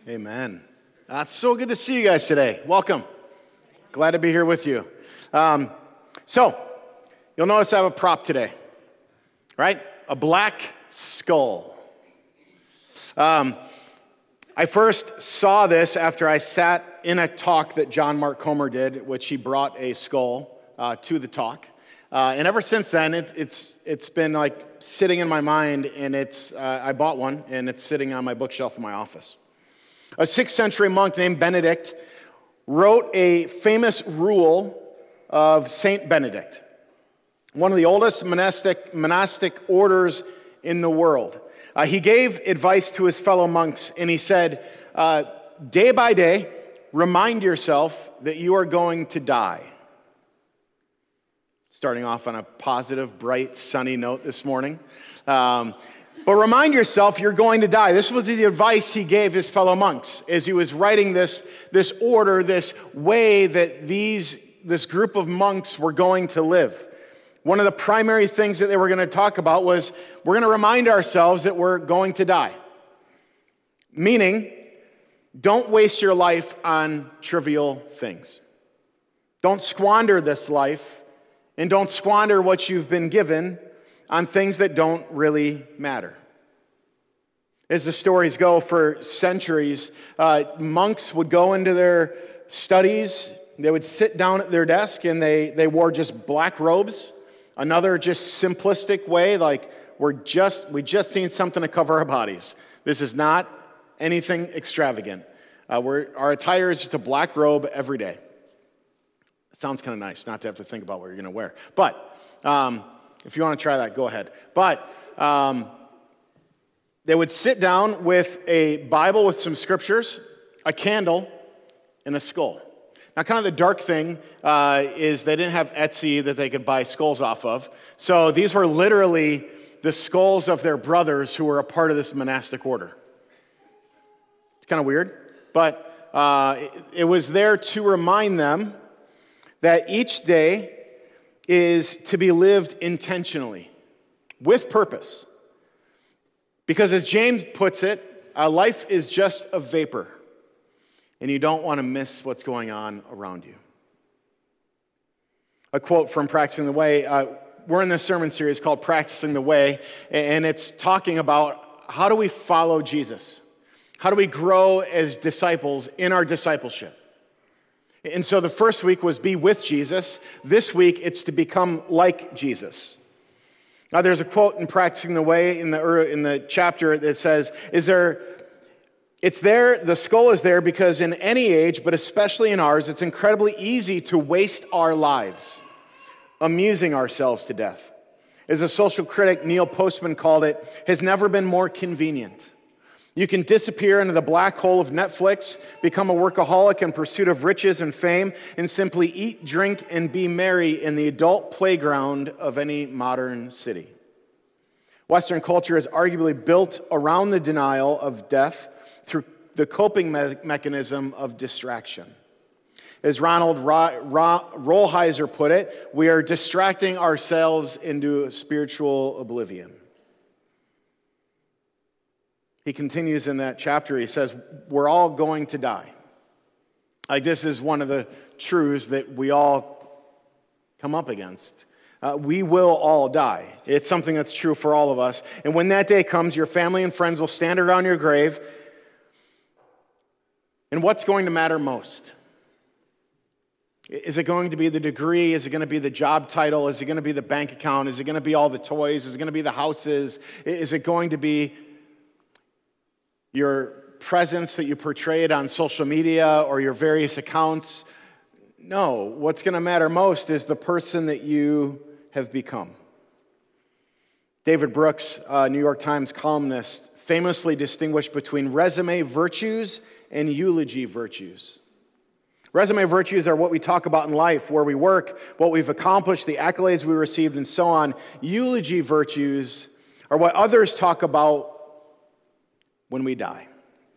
Amen. It's so good to see you guys today. Welcome. Glad to be here with you. So, you'll notice I have a prop today, right? A black skull. I first saw this after I sat in a talk that John Mark Comer did, which he brought a skull to the talk. And ever since then, it's been like sitting in my mind, and I bought one, and it's sitting on my bookshelf in my office. A 6th century monk named Benedict wrote a famous rule of Saint Benedict, one of the oldest monastic orders in the world. He gave advice to his fellow monks, and he said, day by day, remind yourself that you are going to die. Starting off on a positive, bright, sunny note this morning. But remind yourself you're going to die. This was the advice he gave his fellow monks as he was writing this order, this way that this group of monks were going to live. One of the primary things that they were going to talk about was we're going to remind ourselves that we're going to die. Meaning, don't waste your life on trivial things. Don't squander this life, and don't squander what you've been given on things that don't really matter. As the stories go, for centuries, monks would go into their studies, they would sit down at their desk, and they wore just black robes. Another just simplistic way, like we just need something to cover our bodies. This is not anything extravagant. Our attire is just a black robe every day. It sounds kind of nice not to have to think about what you're going to wear. But if you want to try that, go ahead. But they would sit down with a Bible with some scriptures, a candle, and a skull. Now, kind of the dark thing is they didn't have Etsy that they could buy skulls off of. So these were literally the skulls of their brothers who were a part of this monastic order. It's kind of weird, but it was there to remind them that each day is to be lived intentionally, with purpose. Because as James puts it, life is just a vapor, and you don't want to miss what's going on around you. A quote from Practicing the Way, we're in this sermon series called Practicing the Way, and it's talking about how do we follow Jesus? How do we grow as disciples in our discipleship? And so the first week was be with Jesus. This week, it's to become like Jesus. Now, there's a quote in Practicing the Way in the chapter that says, it's there, the skull is there because in any age, but especially in ours, it's incredibly easy to waste our lives, amusing ourselves to death. As a social critic, Neil Postman called it, has never been more convenient. You can disappear into the black hole of Netflix, become a workaholic in pursuit of riches and fame, and simply eat, drink, and be merry in the adult playground of any modern city. Western culture is arguably built around the denial of death through the coping mechanism of distraction. As Ronald Rolheiser put it, we are distracting ourselves into spiritual oblivion. He continues in that chapter, he says, we're all going to die. Like this is one of the truths that we all come up against. We will all die. It's something that's true for all of us. And when that day comes, your family and friends will stand around your grave. And what's going to matter most? Is it going to be the degree? Is it going to be the job title? Is it going to be the bank account? Is it going to be all the toys? Is it going to be the houses? Is it going to be your presence that you portrayed on social media or your various accounts? No, what's going to matter most is the person that you have become. David Brooks, New York Times columnist, famously distinguished between resume virtues and eulogy virtues. Resume virtues are what we talk about in life, where we work, what we've accomplished, the accolades we received, and so on. Eulogy virtues are what others talk about when we die.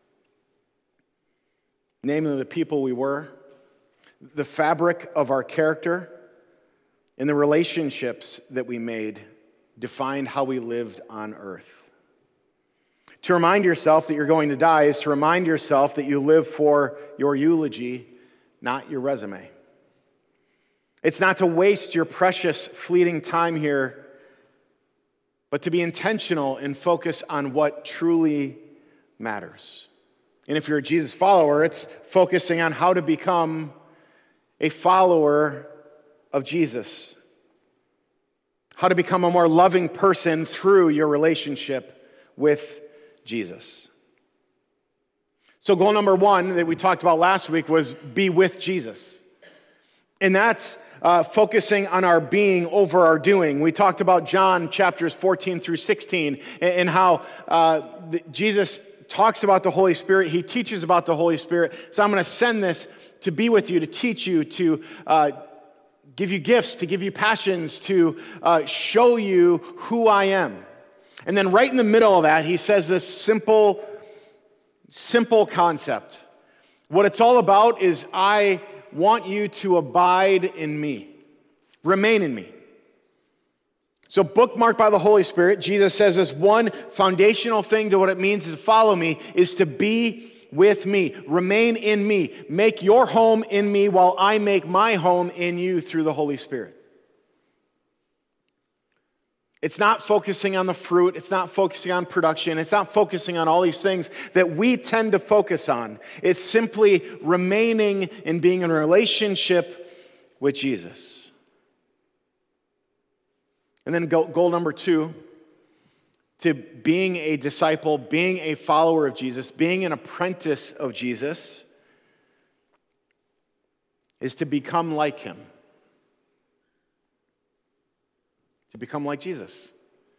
Namely, the people we were, the fabric of our character, and the relationships that we made defined how we lived on earth. To remind yourself that you're going to die is to remind yourself that you live for your eulogy, not your resume. It's not to waste your precious, fleeting time here, but to be intentional and focus on what truly matters. And if you're a Jesus follower, it's focusing on how to become a follower of Jesus. How to become a more loving person through your relationship with Jesus. So goal number 1 that we talked about last week was be with Jesus. And that's focusing on our being over our doing. We talked about John chapters 14 through 16 and how Jesus talks about the Holy Spirit. He teaches about the Holy Spirit. So I'm going to send this to be with you, to teach you, to give you gifts, to give you passions, to show you who I am. And then right in the middle of that, he says this simple concept. What it's all about is I want you to abide in me. Remain in me. So bookmarked by the Holy Spirit, Jesus says this one foundational thing to what it means to follow me is to be with me. Remain in me. Make your home in me while I make my home in you through the Holy Spirit. It's not focusing on the fruit. It's not focusing on production. It's not focusing on all these things that we tend to focus on. It's simply remaining and being in a relationship with Jesus. And then goal number 2, to being a disciple, being a follower of Jesus, being an apprentice of Jesus, is to become like him. To become like Jesus.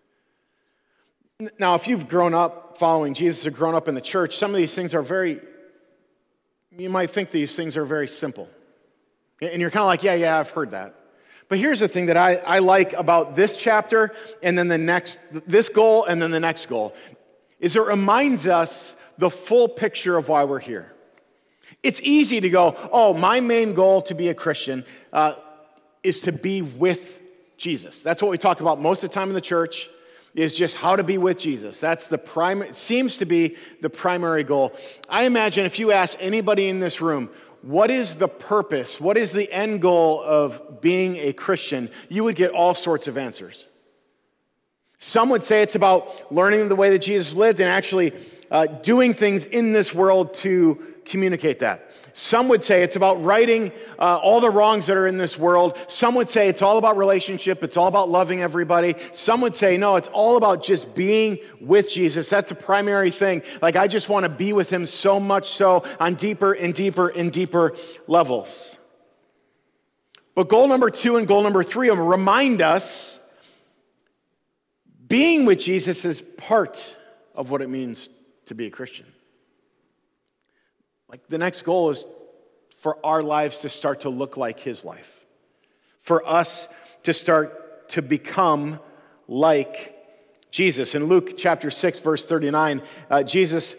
Now, if you've grown up following Jesus or grown up in the church, some of these things are you might think these things are very simple. And you're kind of like, yeah, I've heard that. But here's the thing that I like about this chapter and then this goal and then the next goal, is it reminds us the full picture of why we're here. It's easy to go, my main goal to be a Christian is to be with Jesus. That's what we talk about most of the time in the church, is just how to be with Jesus. That's it seems to be the primary goal. I imagine if you ask anybody in this room, what is the purpose, what is the end goal of being a Christian, you would get all sorts of answers. Some would say it's about learning the way that Jesus lived and actually doing things in this world to communicate that. Some would say it's about righting all the wrongs that are in this world. Some would say it's all about relationship. It's all about loving everybody. Some would say, no, it's all about just being with Jesus. That's the primary thing. Like, I just want to be with him so much so on deeper and deeper and deeper levels. But goal number 2 and goal number 3 remind us being with Jesus is part of what it means to be a Christian. Like, the next goal is for our lives to start to look like his life. For us to start to become like Jesus. In Luke chapter 6, verse 39, Jesus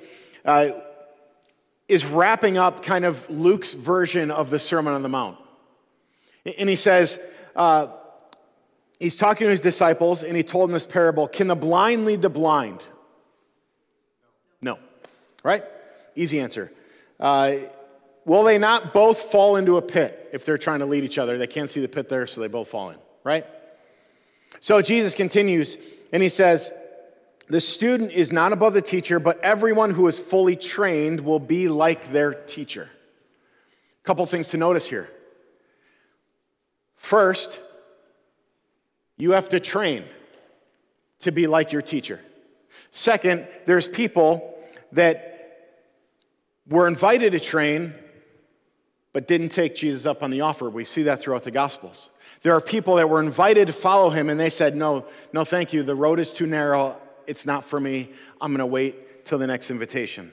is wrapping up kind of Luke's version of the Sermon on the Mount. And he says, he's talking to his disciples, and he told them this parable. Can the blind lead the blind? No. Right? Easy answer. Will they not both fall into a pit if they're trying to lead each other? They can't see the pit there, so they both fall in, right? So Jesus continues, and he says, the student is not above the teacher, but everyone who is fully trained will be like their teacher. A couple things to notice here. First, you have to train to be like your teacher. Second, there's people that were invited to train, but didn't take Jesus up on the offer. We see that throughout the Gospels. There are people that were invited to follow him, and they said, no, thank you. The road is too narrow. It's not for me. I'm going to wait till the next invitation.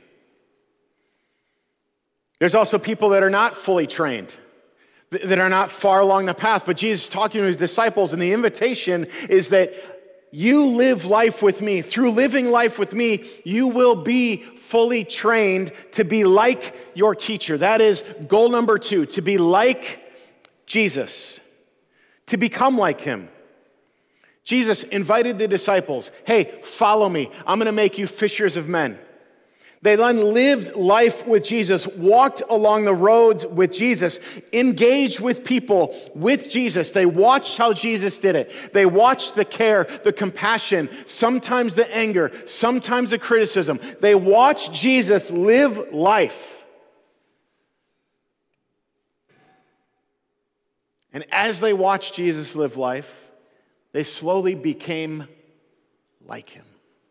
There's also people that are not fully trained, that are not far along the path. But Jesus is talking to his disciples, and the invitation is that you live life with me. Through living life with me, you will be fully trained to be like your teacher. That is goal number 2, to be like Jesus, to become like him. Jesus invited the disciples, hey, follow me. I'm going to make you fishers of men. They then lived life with Jesus, walked along the roads with Jesus, engaged with people with Jesus. They watched how Jesus did it. They watched the care, the compassion, sometimes the anger, sometimes the criticism. They watched Jesus live life. And as they watched Jesus live life, they slowly became like him.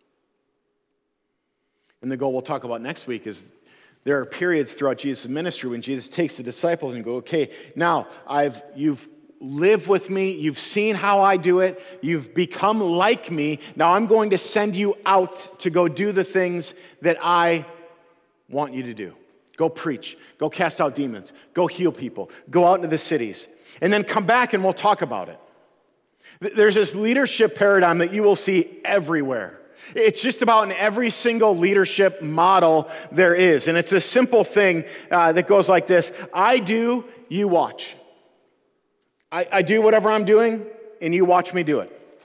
And the goal we'll talk about next week is there are periods throughout Jesus' ministry when Jesus takes the disciples and go, okay, now you've lived with me, you've seen how I do it, you've become like me, now I'm going to send you out to go do the things that I want you to do. Go preach, go cast out demons, go heal people, go out into the cities, and then come back and we'll talk about it. There's this leadership paradigm that you will see everywhere. It's just about in every single leadership model there is. And it's a simple thing that goes like this. I do, you watch. I do whatever I'm doing, and you watch me do it.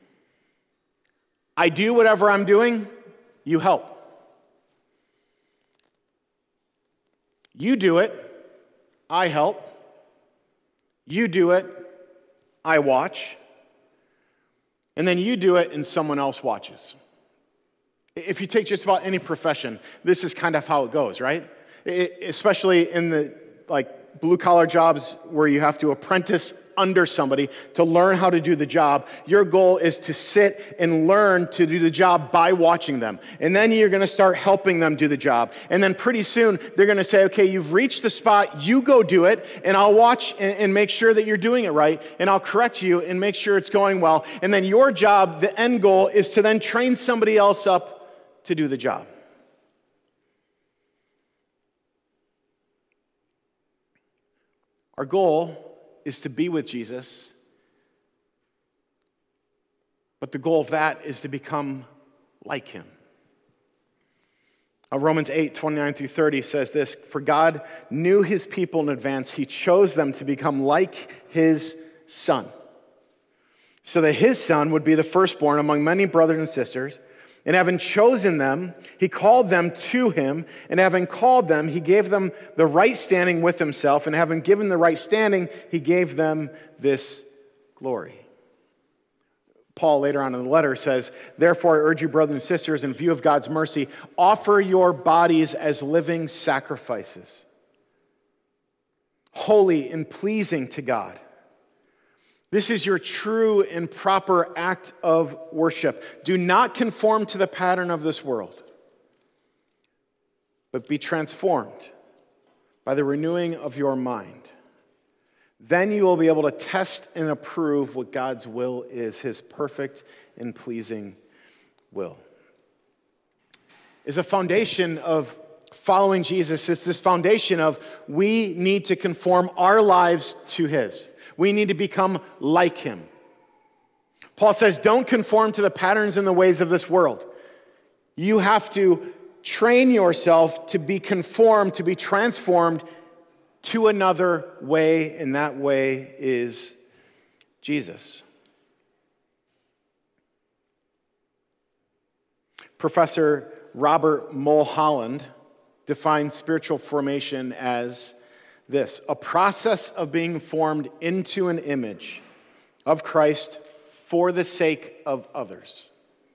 I do whatever I'm doing, you help. You do it, I help. You do it, I watch. And then you do it, and someone else watches. If you take just about any profession, this is kind of how it goes, right? Especially in the blue-collar jobs where you have to apprentice under somebody to learn how to do the job. Your goal is to sit and learn to do the job by watching them. And then you're going to start helping them do the job. And then pretty soon, they're going to say, okay, you've reached the spot, you go do it, and I'll watch and make sure that you're doing it right, and I'll correct you and make sure it's going well. And then your job, the end goal, is to then train somebody else up to do the job. Our goal is to be with Jesus, but the goal of that is to become like him. Romans 8:29-30 says this, for God knew his people in advance. He chose them to become like his son, so that his son would be the firstborn among many brothers and sisters. And having chosen them, he called them to him. And having called them, he gave them the right standing with himself. And having given the right standing, he gave them this glory. Paul later on in the letter says, therefore I urge you, brothers and sisters, in view of God's mercy, offer your bodies as living sacrifices, holy and pleasing to God. This is your true and proper act of worship. Do not conform to the pattern of this world, but be transformed by the renewing of your mind. Then you will be able to test and approve what God's will is, his perfect and pleasing will. Is a foundation of following Jesus. It's this foundation of we need to conform our lives to his. We need to become like him. Paul says, don't conform to the patterns and the ways of this world. You have to train yourself to be conformed, to be transformed to another way, and that way is Jesus. Professor Robert Mulholland defines spiritual formation as this, a process of being formed into an image of Christ for the sake of others.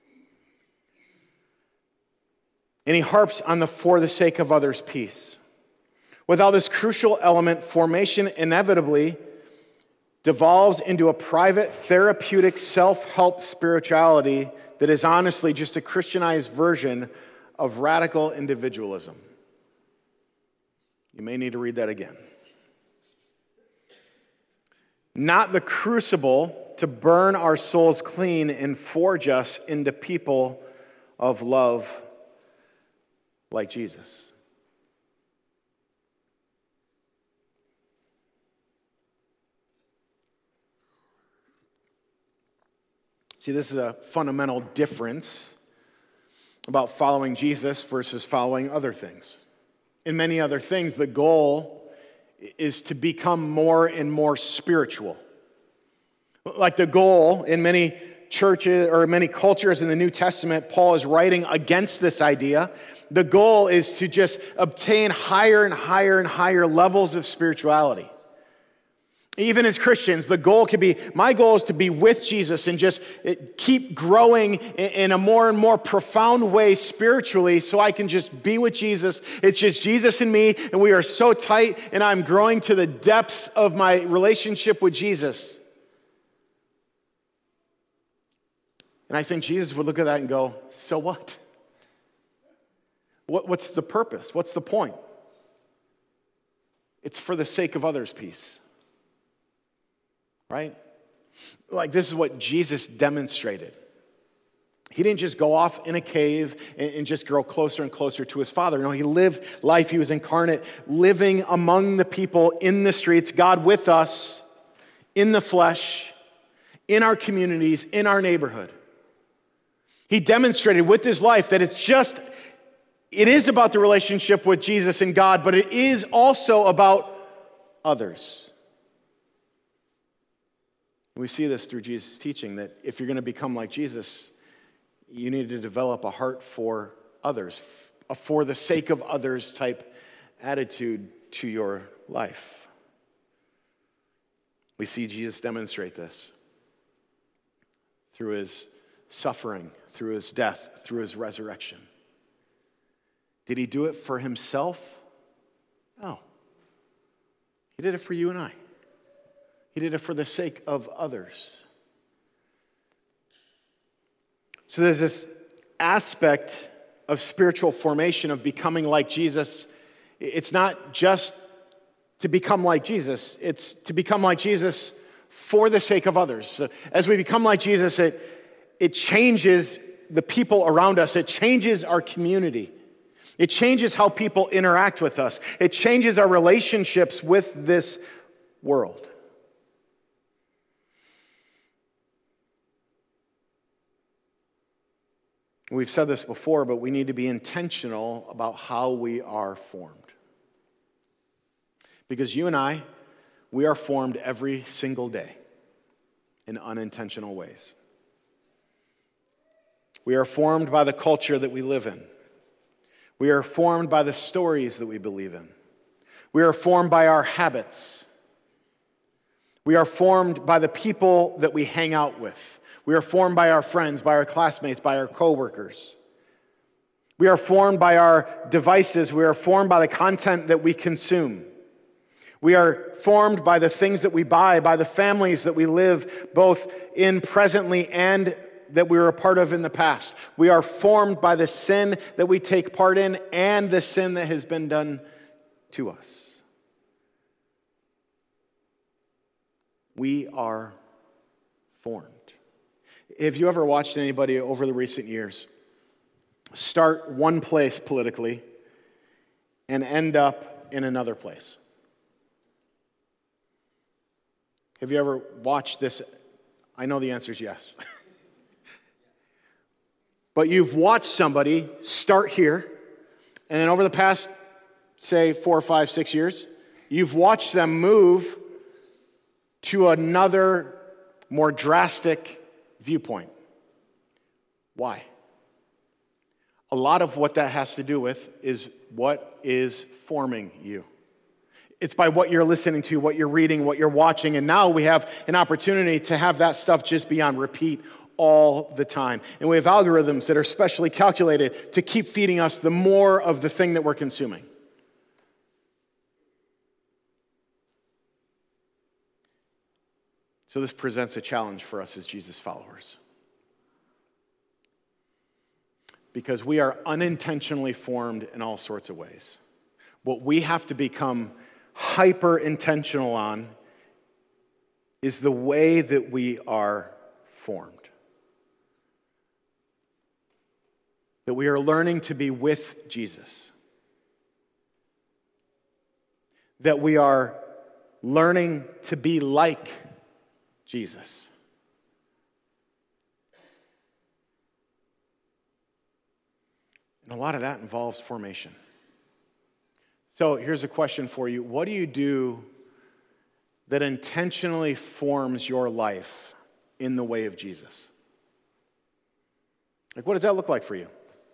And he harps on the for the sake of others piece. Without this crucial element, formation inevitably devolves into a private, therapeutic, self-help spirituality that is honestly just a Christianized version of radical individualism. You may need to read that again. Not the crucible to burn our souls clean and forge us into people of love like Jesus. See, this is a fundamental difference about following Jesus versus following other things. In many other things, the goal is to become more and more spiritual. Like the goal in many churches or many cultures in the New Testament, Paul is writing against this idea. The goal is to just obtain higher and higher and higher levels of spirituality. Even as Christians, my goal is to be with Jesus and just keep growing in a more and more profound way spiritually so I can just be with Jesus. It's just Jesus and me, and we are so tight, and I'm growing to the depths of my relationship with Jesus. And I think Jesus would look at that and go, so what? What's the purpose? What's the point? It's for the sake of others' peace. Right? Like, this is what Jesus demonstrated. He didn't just go off in a cave and just grow closer and closer to his Father. No, he lived life. He was incarnate, living among the people in the streets, God with us, in the flesh, in our communities, in our neighborhood. He demonstrated with his life that it is about the relationship with Jesus and God, but it is also about others. We see this through Jesus' teaching, that if you're going to become like Jesus, you need to develop a heart for others, a for the sake of others type attitude to your life. We see Jesus demonstrate this through his suffering, through his death, through his resurrection. Did he do it for himself? No. He did it for you and I. He did it for the sake of others. So there's this aspect of spiritual formation, of becoming like Jesus. It's not just to become like Jesus. It's to become like Jesus for the sake of others. So as we become like Jesus, it changes the people around us. It changes our community. It changes how people interact with us. It changes our relationships with this world. We've said this before, but we need to be intentional about how we are formed. Because you and I, we are formed every single day in unintentional ways. We are formed by the culture that we live in. We are formed by the stories that we believe in. We are formed by our habits. We are formed by the people that we hang out with. We are formed by our friends, by our classmates, by our coworkers. We are formed by our devices. We are formed by the content that we consume. We are formed by the things that we buy, by the families that we live both in presently and that we were a part of in the past. We are formed by the sin that we take part in and the sin that has been done to us. We are formed. Have you ever watched anybody over the recent years start one place politically and end up in another place? Have you ever watched this? I know the answer is yes. But you've watched somebody start here, and then over the past, say, 4 or 5, 6 years, you've watched them move to another, more drastic viewpoint. Why? A lot of what that has to do with is what is forming you. It's by what you're listening to, what you're reading, what you're watching, and now we have an opportunity to have that stuff just be on repeat all the time. And we have algorithms that are specially calculated to keep feeding us the more of the thing that we're consuming. So this presents a challenge for us as Jesus followers. Because we are unintentionally formed in all sorts of ways. What we have to become hyper intentional on is the way that we are formed. That we are learning to be with Jesus. That we are learning to be like Jesus. And a lot of that involves formation. So here's a question for you. What do you do that intentionally forms your life in the way of Jesus? Like, what does that look like for you?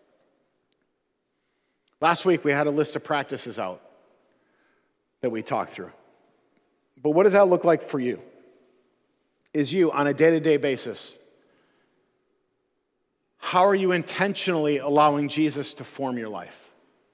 Last week, we had a list of practices out that we talked through. But what does that look like for you? Is you, on a day-to-day basis, how are you intentionally allowing Jesus to form your life?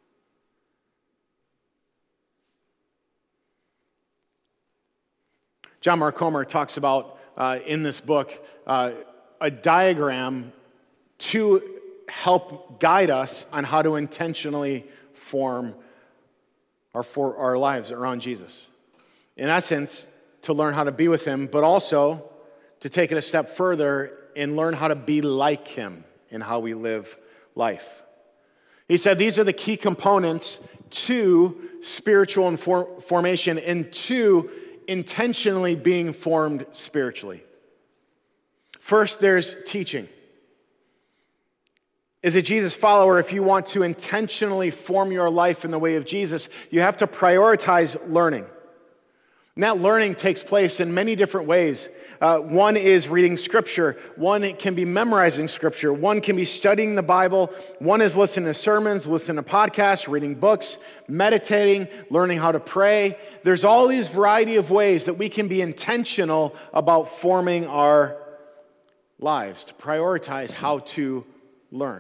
John Mark Comer talks about, in this book, a diagram to help guide us on how to intentionally form our lives around Jesus. In essence, to learn how to be with him, but also to take it a step further and learn how to be like him in how we live life. He said these are the key components to spiritual formation and to intentionally being formed spiritually. First, there's teaching. As a Jesus follower, if you want to intentionally form your life in the way of Jesus, you have to prioritize learning. And that learning takes place in many different ways. One is reading Scripture. One can be memorizing Scripture. One can be studying the Bible. One is listening to sermons, listening to podcasts, reading books, meditating, learning how to pray. There's all these variety of ways that we can be intentional about forming our lives, to prioritize how to learn.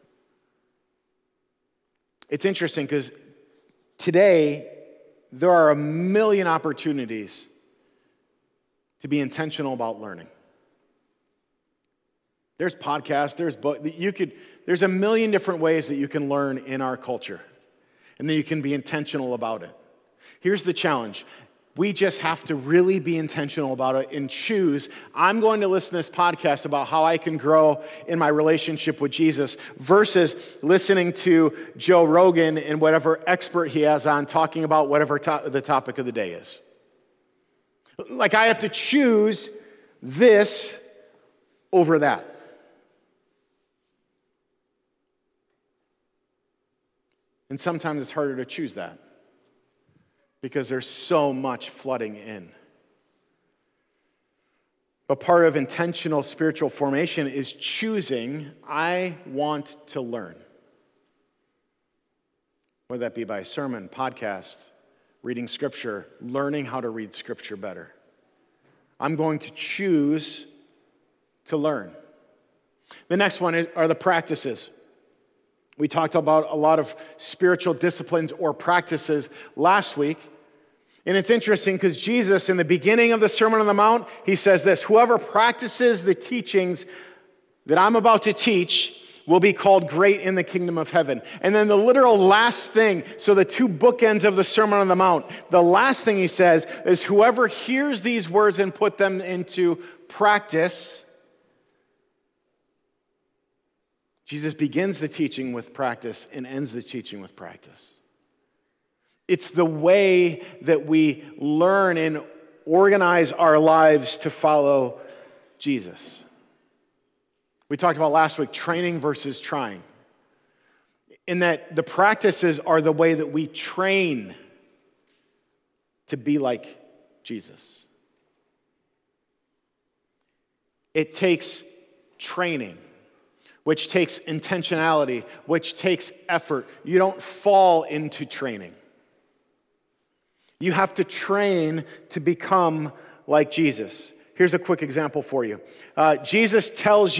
It's interesting because today, there are a million opportunities to be intentional about learning. There's podcasts, there's books, there's a million different ways that you can learn in our culture, and then you can be intentional about it. Here's the challenge. We just have to really be intentional about it and choose, I'm going to listen to this podcast about how I can grow in my relationship with Jesus versus listening to Joe Rogan and whatever expert he has on talking about whatever the topic of the day is. Like, I have to choose this over that. And sometimes it's harder to choose that, because there's so much flooding in. But part of intentional spiritual formation is choosing, I want to learn. Whether that be by sermon, podcast, reading Scripture, learning how to read Scripture better. I'm going to choose to learn. The next one are the practices. We talked about a lot of spiritual disciplines or practices last week. And it's interesting because Jesus, in the beginning of the Sermon on the Mount, he says this: whoever practices the teachings that I'm about to teach will be called great in the kingdom of heaven. And then the literal last thing, so the two bookends of the Sermon on the Mount, the last thing he says is whoever hears these words and put them into practice. Jesus begins the teaching with practice and ends the teaching with practice. It's the way that we learn and organize our lives to follow Jesus. We talked about last week training versus trying. In that the practices are the way that we train to be like Jesus. It takes training, which takes intentionality, which takes effort. You don't fall into training. You have to train to become like Jesus. Here's a quick example for you. Jesus tells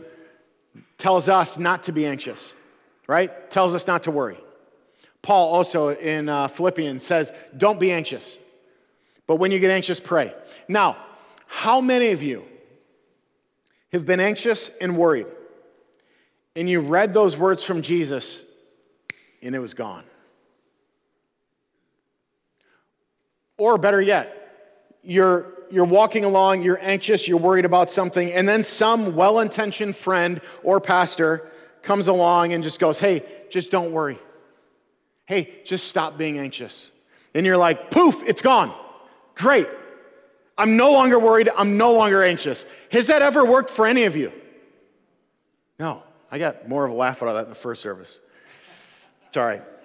us not to be anxious, right? Tells us not to worry. Paul also in Philippians says, don't be anxious. But when you get anxious, pray. Now, how many of you have been anxious and worried, and you read those words from Jesus, and it was gone? Or better yet, you're walking along, you're anxious, you're worried about something, and then some well-intentioned friend or pastor comes along and just goes, hey, just don't worry. Hey, just stop being anxious. And you're like, poof, it's gone. Great. I'm no longer worried. I'm no longer anxious. Has that ever worked for any of you? No. I got more of a laugh out of that in the first service. It's all right.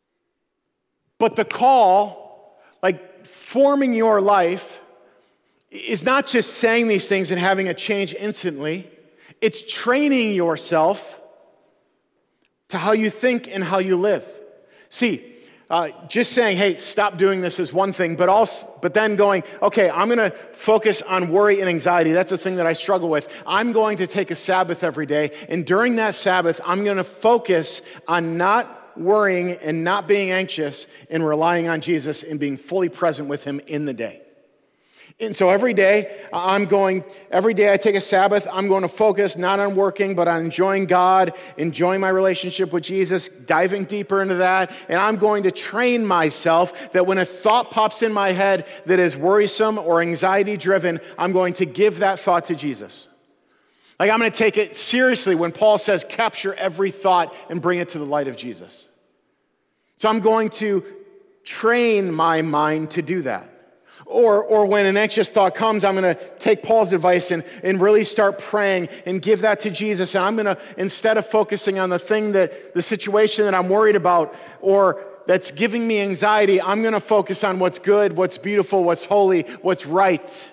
But the call, like forming your life, is not just saying these things and having a change instantly. It's training yourself to how you think and how you live. See, just saying, hey, stop doing this is one thing, but then going, okay, I'm going to focus on worry and anxiety. That's the thing that I struggle with. I'm going to take a Sabbath every day, and during that Sabbath, I'm going to focus on not worrying and not being anxious and relying on Jesus and being fully present with him in the day. And so every day I take a Sabbath, I'm going to focus not on working, but on enjoying God, enjoying my relationship with Jesus, diving deeper into that. And I'm going to train myself that when a thought pops in my head that is worrisome or anxiety driven, I'm going to give that thought to Jesus. Like I'm going to take it seriously when Paul says, capture every thought and bring it to the light of Jesus. So I'm going to train my mind to do that. Or when an anxious thought comes, I'm going to take Paul's advice and really start praying and give that to Jesus. And I'm going to, instead of focusing on the situation that I'm worried about or that's giving me anxiety, I'm going to focus on what's good, what's beautiful, what's holy, what's right.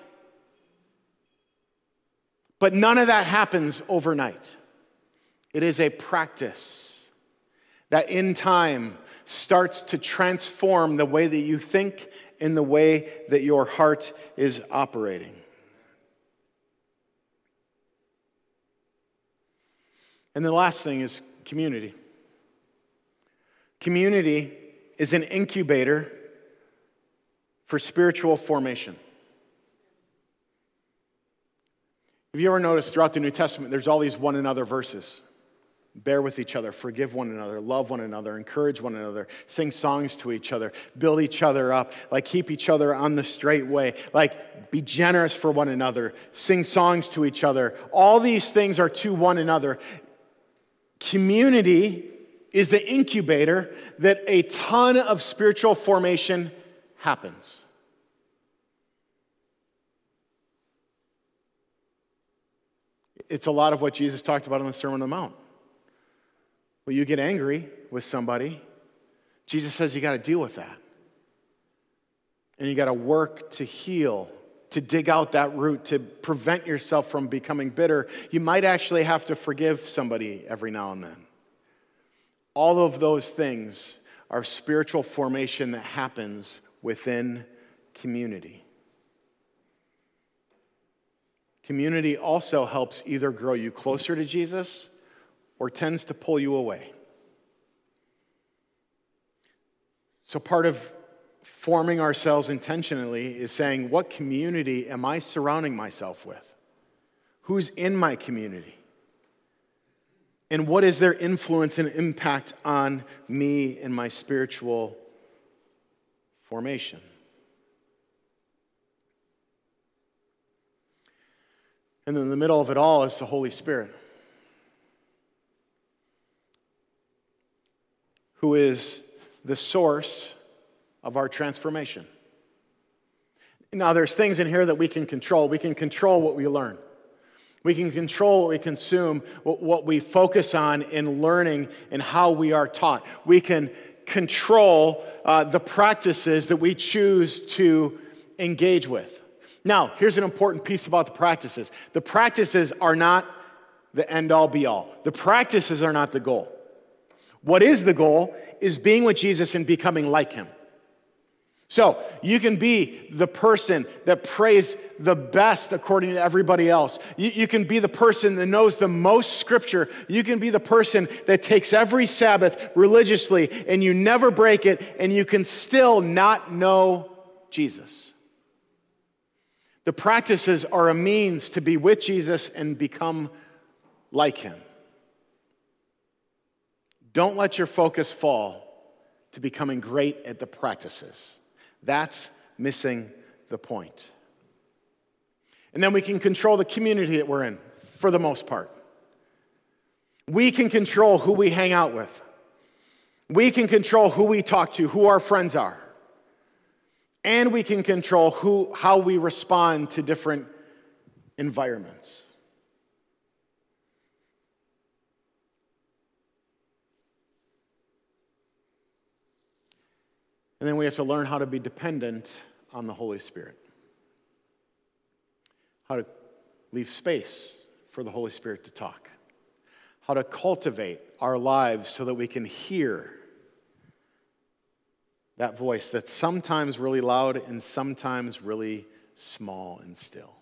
But none of that happens overnight. It is a practice that in time starts to transform the way that you think in the way that your heart is operating. And the last thing is community. Community is an incubator for spiritual formation. Have you ever noticed throughout the New Testament, there's all these one another verses? Bear with each other, forgive one another, love one another, encourage one another, sing songs to each other, build each other up, like keep each other on the straight way, like be generous for one another, sing songs to each other. All these things are to one another. Community is the incubator that a ton of spiritual formation happens. It's a lot of what Jesus talked about in the Sermon on the Mount. When you get angry with somebody, Jesus says you got to deal with that. And you got to work to heal, to dig out that root, to prevent yourself from becoming bitter. You might actually have to forgive somebody every now and then. All of those things are spiritual formation that happens within community. Community also helps either grow you closer to Jesus or tends to pull you away. So part of forming ourselves intentionally is saying, what community am I surrounding myself with? Who's in my community? And what is their influence and impact on me and my spiritual formation? And in the middle of it all is the Holy Spirit, who is the source of our transformation. Now, there's things in here that we can control. We can control what we learn. We can control what we consume, what we focus on in learning and how we are taught. We can control the practices that we choose to engage with. Now, here's an important piece about the practices. The practices are not the end-all, be-all. The practices are not the goal. What is the goal is being with Jesus and becoming like him. So you can be the person that prays the best according to everybody else. You can be the person that knows the most scripture. You can be the person that takes every Sabbath religiously and you never break it, and you can still not know Jesus. The practices are a means to be with Jesus and become like him. Don't let your focus fall to becoming great at the practices. That's missing the point. And then we can control the community that we're in, for the most part. We can control who we hang out with. We can control who we talk to, who our friends are. And we can control how we respond to different environments. And then we have to learn how to be dependent on the Holy Spirit. how to leave space for the Holy Spirit to talk, how to cultivate our lives so that we can hear that voice that's sometimes really loud and sometimes really small and still.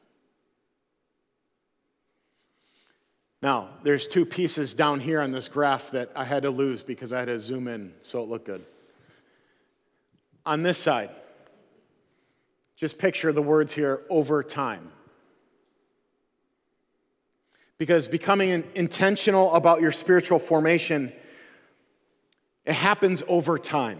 Now, there's two pieces down here on this graph that I had to lose because I had to zoom in so it looked good. On this side, just picture the words here, over time. Because becoming intentional about your spiritual formation, it happens over time.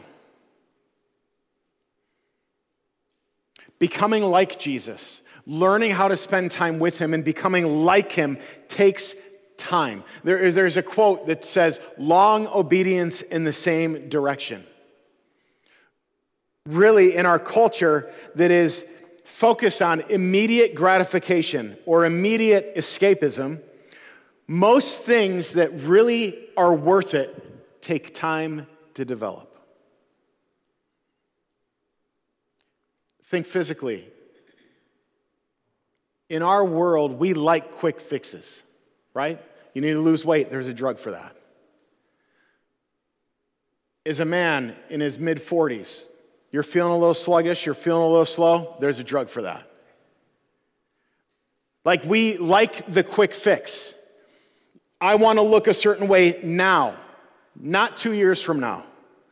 Becoming like Jesus, learning how to spend time with him and becoming like him takes time. There's a quote that says, long obedience in the same direction. Really, in our culture that is focused on immediate gratification or immediate escapism, most things that really are worth it take time to develop. Think physically. In our world, we like quick fixes, right? You need to lose weight, there's a drug for that. As a man in his mid-40s, you're feeling a little sluggish, you're feeling a little slow, there's a drug for that. Like we like the quick fix. I want to look a certain way now, not 2 years from now.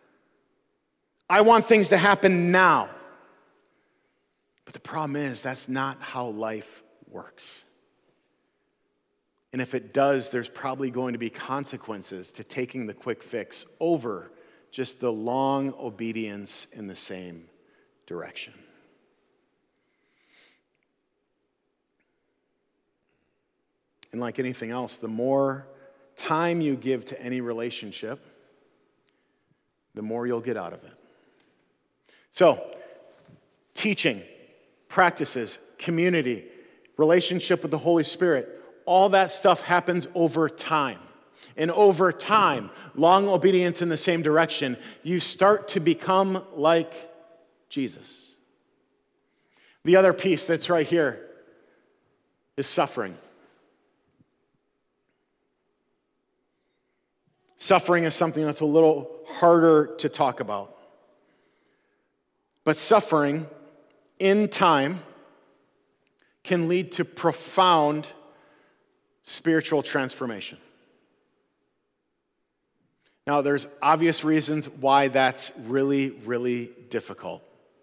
I want things to happen now. But the problem is, that's not how life works. And if it does, there's probably going to be consequences to taking the quick fix over just the long obedience in the same direction. And like anything else, the more time you give to any relationship, the more you'll get out of it. So, teaching, practices, community, relationship with the Holy Spirit, all that stuff happens over time. And over time, long obedience in the same direction, you start to become like Jesus. The other piece that's right here is suffering. Suffering is something that's a little harder to talk about. But suffering in time can lead to profound spiritual transformation. Now, there's obvious reasons why that's really, really difficult.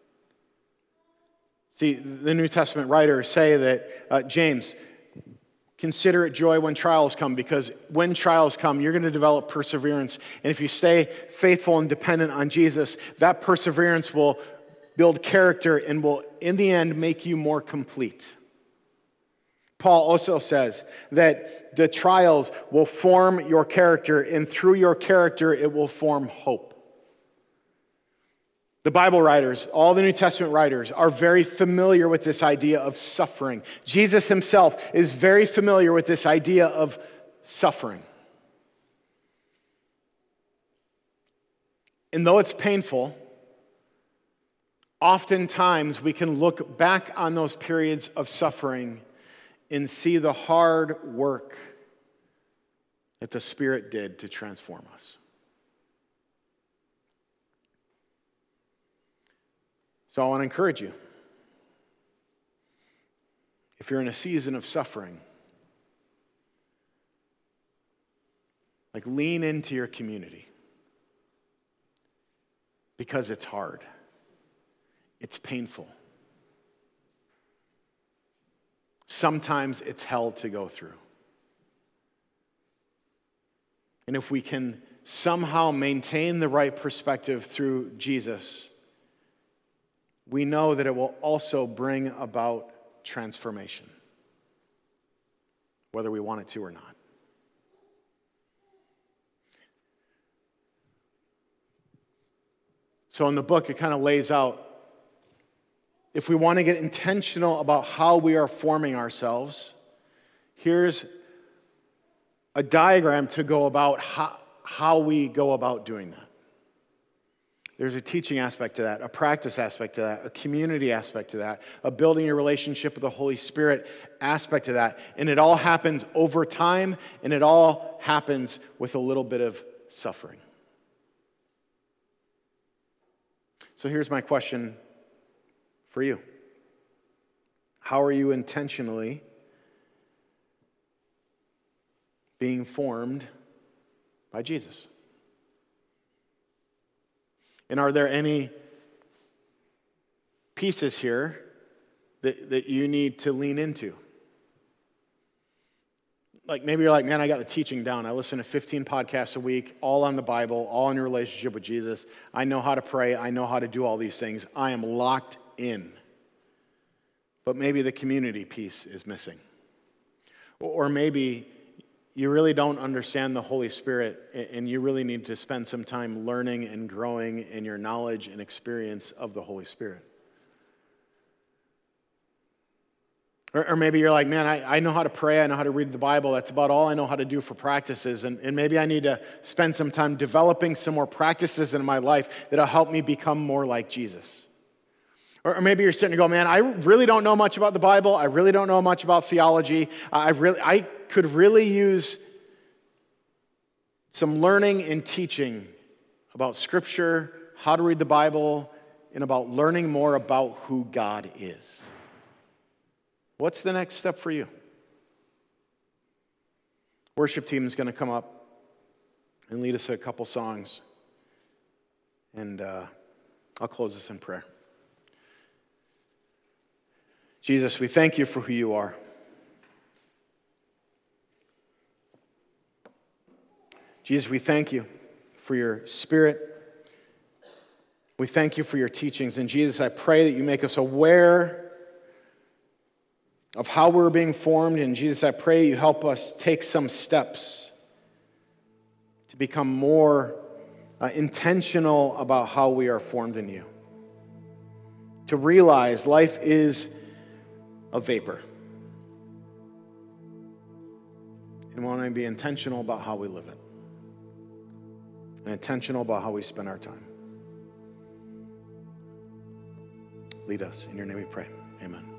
See, the New Testament writers say that, James, consider it joy when trials come, because when trials come, you're going to develop perseverance. And if you stay faithful and dependent on Jesus, that perseverance will build character and will, in the end, make you more complete. Paul also says that the trials will form your character, and through your character, it will form hope. The Bible writers, all the New Testament writers, are very familiar with this idea of suffering. Jesus himself is very familiar with this idea of suffering. And though it's painful, oftentimes we can look back on those periods of suffering and see the hard work that the Spirit did to transform us. So I want to encourage you. If you're in a season of suffering, lean into your community. Because it's hard. It's painful. Sometimes it's hell to go through. And if we can somehow maintain the right perspective through Jesus, we know that it will also bring about transformation, whether we want it to or not. So in the book, it kind of lays out, if we want to get intentional about how we are forming ourselves, here's a diagram to go about how we go about doing that. There's a teaching aspect to that, a practice aspect to that, a community aspect to that, a building a relationship with the Holy Spirit aspect of that. And it all happens over time, and it all happens with a little bit of suffering. So here's my question for you. How are you intentionally being formed by Jesus? And are there any pieces here that you need to lean into? Like maybe you're like, man, I got the teaching down. I listen to 15 podcasts a week, all on the Bible, all in your relationship with Jesus. I know how to pray. I know how to do all these things. I am locked in. But maybe the community piece is missing. Or maybe you really don't understand the Holy Spirit and you really need to spend some time learning and growing in your knowledge and experience of the Holy Spirit. Or maybe you're like, man, I know how to pray, I know how to read the Bible, that's about all I know how to do for practices, and maybe I need to spend some time developing some more practices in my life that'll help me become more like Jesus. Or maybe you're sitting and go, man, I really don't know much about the Bible, I really don't know much about theology, I could really use some learning and teaching about Scripture, how to read the Bible, and about learning more about who God is. What's the next step for you? Worship team is going to come up and lead us a couple songs. And I'll close this in prayer. Jesus, we thank you for who you are. Jesus, we thank you for your Spirit. We thank you for your teachings. And Jesus, I pray that you make us aware of how we're being formed. And Jesus, I pray you help us take some steps to become more intentional about how we are formed in you. To realize life is a vapor. And we want to be intentional about how we live it. And intentional about how we spend our time. Lead us. In your name we pray. Amen.